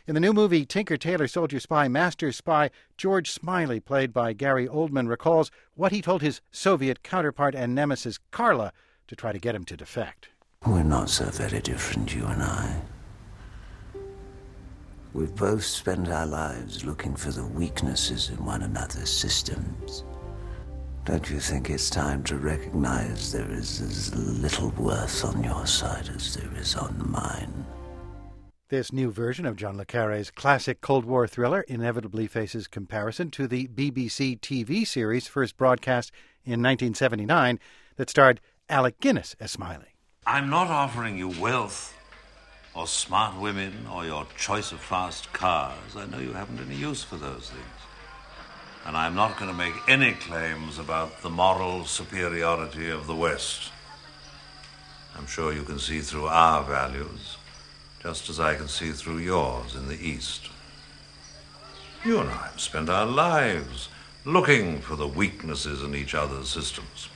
In the new movie Tinker, Tailor, Soldier, Spy, Master Spy, George Smiley, played by Gary Oldman, recalls what he told his Soviet counterpart and nemesis Karla to try to get him to defect. We're not so very different, you and I. We've both spent our lives looking for the weaknesses in one another's systems. Don't you think it's time to recognize there is as little worth on your side as there is on mine? This new version of John le Carré's classic Cold War thriller inevitably faces comparison to the BBC TV series first broadcast in 1979 that starred Alec Guinness as Smiley. I'm not offering you wealth or smart women or your choice of fast cars. I know you haven't any use for those things. And I'm not going to make any claims about the moral superiority of the West. I'm sure you can see through our values, just as I can see through yours in the East. You and I have spent our lives looking for the weaknesses in each other's systems.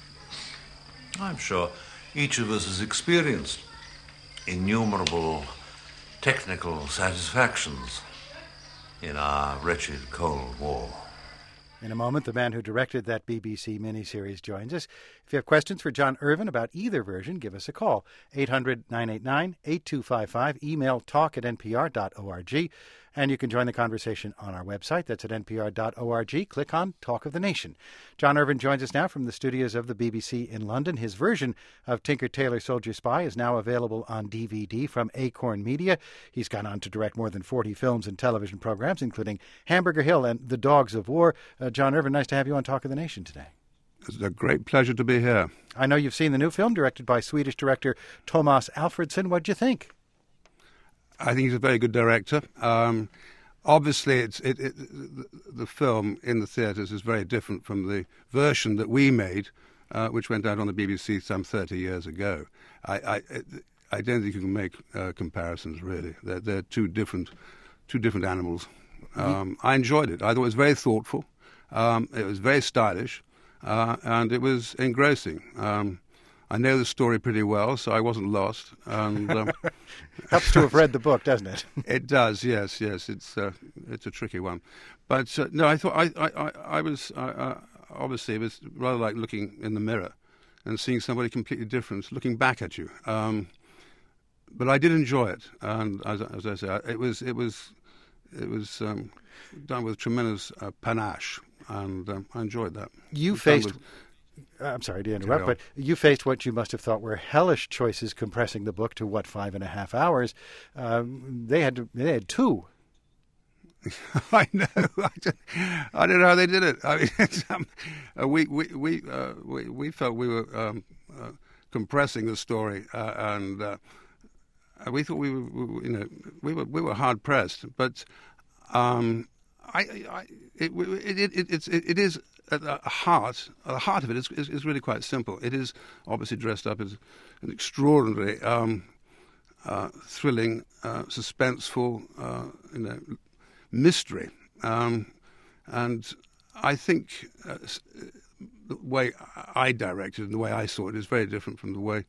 I'm sure each of us has experienced innumerable technical satisfactions in our wretched Cold War. In a moment, the man who directed that BBC miniseries joins us. If you have questions for John Irvin about either version, give us a call. 800-989-8255. Email talk@npr.org. And you can join the conversation on our website. That's at npr.org. Click on Talk of the Nation. John Irvin joins us now from the studios of the BBC in London. His version of Tinker, Tailor, Soldier, Spy is now available on DVD from Acorn Media. He's gone on to direct more than 40 films and television programs, including Hamburger Hill and The Dogs of War. John Irvin, nice to have you on Talk of the Nation today. It's a great pleasure to be here. I know you've seen the new film directed by Swedish director Tomas Alfredson. What'd you think? I think he's a very good director. Obviously, the film in the theatres is very different from the version that we made, which went out on the BBC some 30 years ago. I don't think you can make comparisons, really. They're two different animals. I enjoyed it. I thought it was very thoughtful. It was very stylish, and it was engrossing. I know the story pretty well, so I wasn't lost. And helps to have read the book, doesn't it? It does, yes. It's a tricky one, but no, I thought I was obviously it was rather like looking in the mirror and seeing somebody completely different looking back at you. But I did enjoy it, and as I say, it was done with tremendous panache, and I enjoyed that. I'm sorry to interrupt, but you faced what you must have thought were hellish choices compressing the book to, 5.5 hours. They had two. I know. I don't know how they did it. I mean, we felt we were compressing the story, and we thought we were hard pressed. But it is. At the heart of it is really quite simple. It is obviously dressed up as an extraordinary, thrilling, suspenseful, mystery. And I think the way I directed and the way I saw it is very different from the way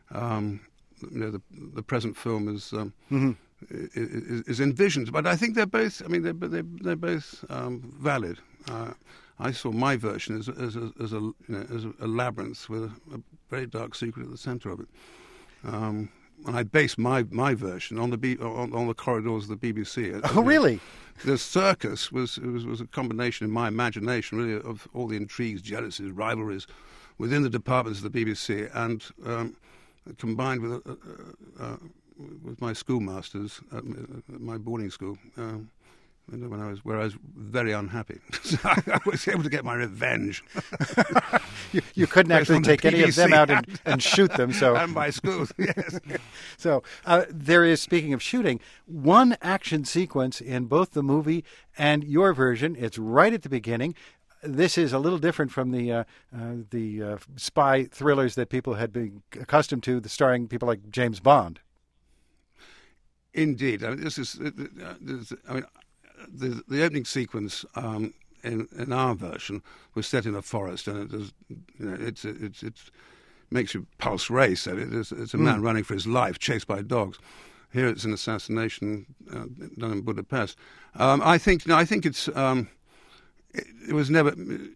the present film is envisioned. But I think they're both. I mean, they're both valid. I saw my version as a labyrinth with a very dark secret at the centre of it, and I based my version on the corridors of the BBC. Oh, really? The circus was a combination in my imagination, really, of all the intrigues, jealousies, rivalries within the departments of the BBC, and combined with my schoolmasters at my boarding school. When I was very unhappy. So I was able to get my revenge. you couldn't actually take any of them out and shoot them. So and by schools, yes. So there is, speaking of shooting, one action sequence in both the movie and your version. It's right at the beginning. This is a little different from the spy thrillers that people had been accustomed to, starring people like James Bond. Indeed. I mean, the opening sequence in our version was set in a forest, and it makes your pulse race. It's a man running for his life, chased by dogs, Here it's an assassination done in Budapest. I think it's it was never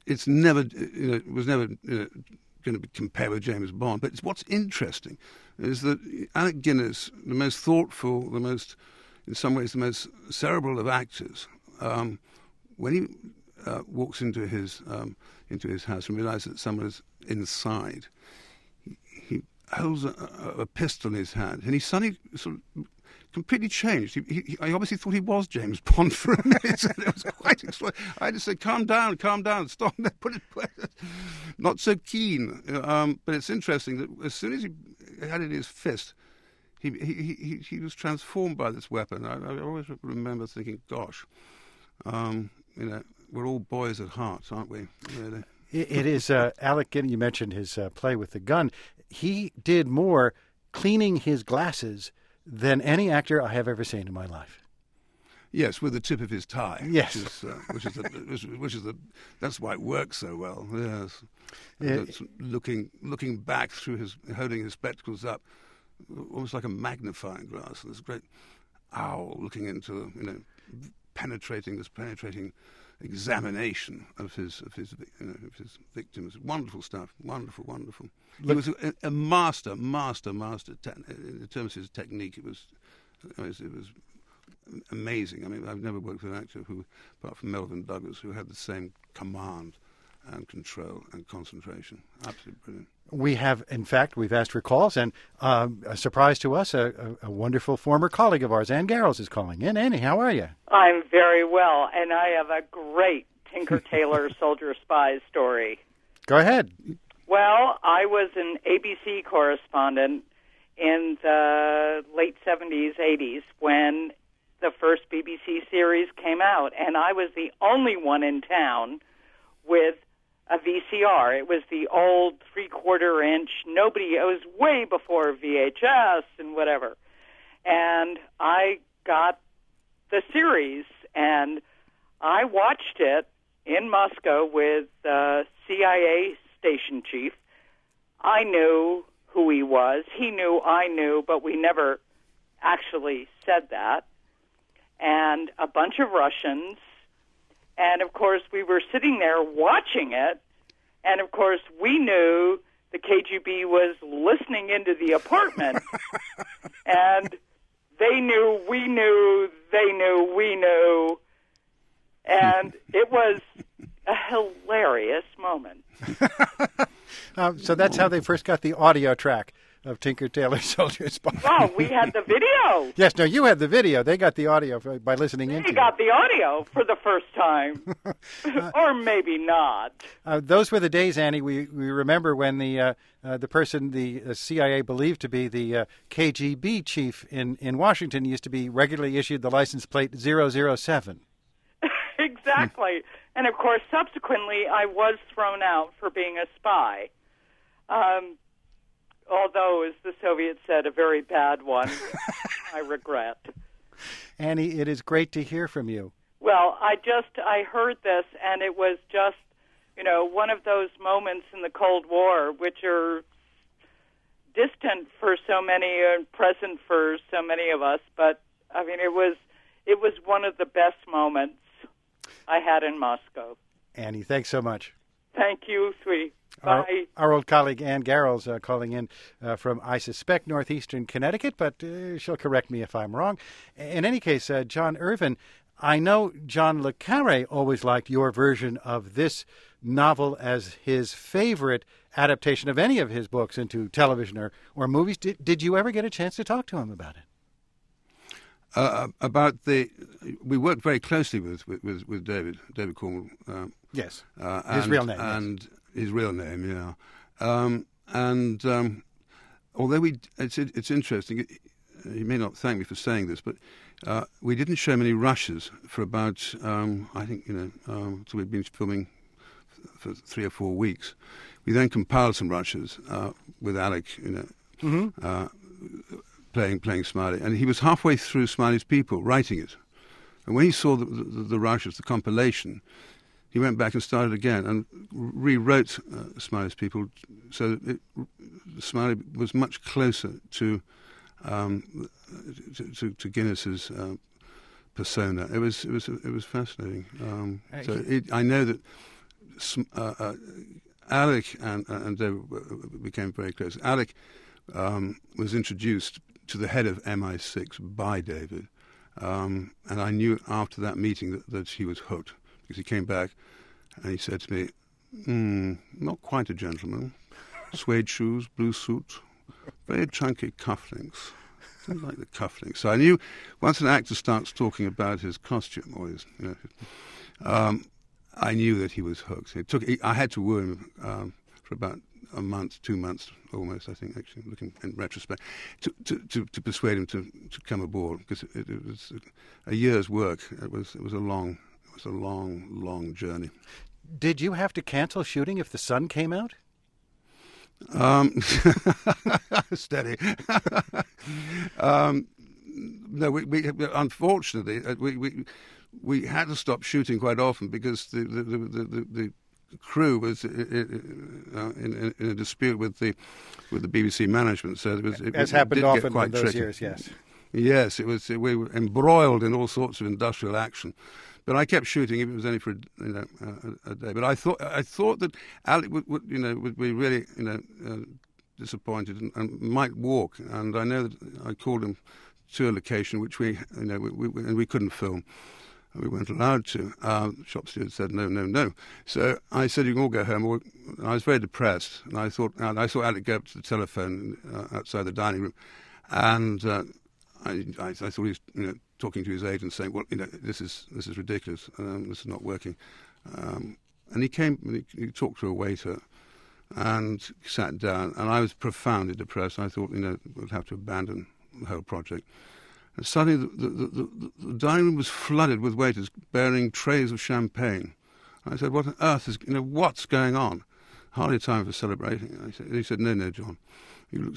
going to be compared with James Bond. But what's interesting is that Alec Guinness, the most thoughtful, in some ways the most cerebral of actors, when he walks into his house and realizes that someone is inside, he holds a pistol in his hand, and he suddenly sort of completely changed. I obviously thought he was James Bond for a minute. It was quite extraordinary. I just said, calm down, stop, put it away. Not so keen. But it's interesting that as soon as he had it in his fist, he was transformed by this weapon. I always remember thinking, gosh, we're all boys at heart, aren't we, really? It is Alec Guinness. You mentioned his play with the gun. He did more cleaning his glasses than any actor I have ever seen in my life. Yes, with the tip of his tie. Yes, that's why it works so well. Yes, looking back through holding his spectacles up, almost like a magnifying glass. And this great owl looking into penetrating examination of his victims. Wonderful stuff. Wonderful. He was a master. In terms of his technique, it was amazing. I mean, I've never worked with an actor apart from Melvyn Douglas, who had the same command and control and concentration. Absolutely brilliant. We have, in fact, we've asked for calls, and a surprise to us, a wonderful former colleague of ours, Anne Garrels, is calling in. Annie, how are you? I'm very well, and I have a great Tinker Tailor Soldier Spy story. Go ahead. Well, I was an ABC correspondent in the late 70s, 80s, when the first BBC series came out, and I was the only one in town with a VCR. It was the old 3/4 inch. It was way before VHS and whatever. And I got the series, and I watched it in Moscow with the CIA station chief. I knew who he was. He knew I knew, but we never actually said that. And a bunch of Russians. And, of course, we were sitting there watching it. And, of course, we knew the KGB was listening into the apartment. And they knew, we knew, they knew, we knew. And it was a hilarious moment. So that's how they first got the audio track of Tinker Tailor Soldier Spy. Well, we had the video. Yes, no, you had the video. They got the audio by listening into it. They got the audio for the first time. Or maybe not. Those were the days, Annie. We remember when the person the CIA believed to be the KGB chief in Washington used to be regularly issued the license plate 007. Exactly. And, of course, subsequently, I was thrown out for being a spy. Although, as the Soviets said, a very bad one, I regret. Annie, it is great to hear from you. Well, I heard this, and it was just, one of those moments in the Cold War which are distant for so many and present for so many of us. But, I mean, it was one of the best moments I had in Moscow. Annie, thanks so much. Thank you, sweetie. Bye. Our old colleague Anne Garrels calling in from, I suspect, northeastern Connecticut, but she'll correct me if I'm wrong. In any case, John Irvin, I know John le Carré always liked your version of this novel as his favorite adaptation of any of his books into television or movies. Did you ever get a chance to talk to him about it? We worked very closely with David Cornwell. Yes, his real name. And his real name, yeah. Although it's interesting. He may not thank me for saying this, but we didn't show many rushes for about I think so we'd been filming for 3 or 4 weeks. We then compiled some rushes with Alec, playing Smiley, and he was halfway through Smiley's People, writing it. And when he saw the rushes, the compilation, he went back and started again and rewrote Smiley's People, so Smiley was much closer to to Guinness's persona. It was fascinating. I know that Alec and David became very close. Alec was introduced to the head of MI6 by David, and I knew after that meeting that he was hooked, because he came back and he said to me, not quite a gentleman, suede shoes, blue suit, very chunky cufflinks. I don't like the cufflinks. So I knew once an actor starts talking about his costume or his, I knew that he was hooked. I had to woo him for about a month, 2 months almost, I think, actually, looking in retrospect, to persuade him to come aboard, because it was a year's work. It was a long journey. Did you have to cancel shooting if the sun came out? Steady. No, we unfortunately we had to stop shooting quite often because the crew was in a dispute with the BBC management. So as happened often in those years, yes. Yes, we were embroiled in all sorts of industrial action. But I kept shooting, if it was only for a day. But I thought that Alec would be really disappointed and might walk. And I know that I called him to a location which we couldn't film. We weren't allowed to. Shop steward said no. So I said, you can all go home. I was very depressed, and I saw Alec go up to the telephone outside the dining room, and I thought he was talking to his agent, saying, well, this is ridiculous. This is not working. And he came and he talked to a waiter and sat down, and I was profoundly depressed. I thought, we'll have to abandon the whole project. And suddenly the dining room was flooded with waiters bearing trays of champagne. I said, what on earth is, what's going on? Hardly time for celebrating. He said, no, John, you look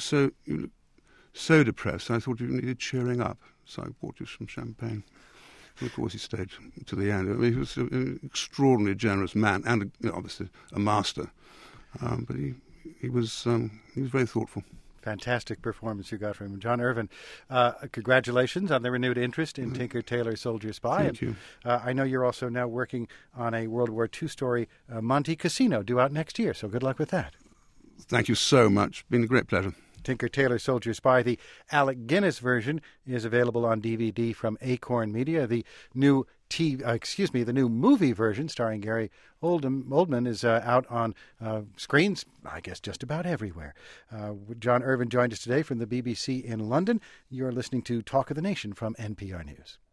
so depressed. I thought you needed cheering up. So I bought you some champagne. And of course, he stayed to the end. I mean, he was an extraordinarily generous man, and obviously a master. But he was very thoughtful. Fantastic performance you got from him. John Irvin, congratulations on the renewed interest in Tinker, Tailor, Soldier, Spy. Thank you. I know you're also now working on a World War II story, Monte Cassino, due out next year. So good luck with that. Thank you so much. Been a great pleasure. Tinker, Tailor, Soldier, Spy. The Alec Guinness version is available on DVD from Acorn Media. The new the new movie version starring Gary Oldman is out on screens, I guess, just about everywhere. John Irvin joined us today from the BBC in London. You're listening to Talk of the Nation from NPR News.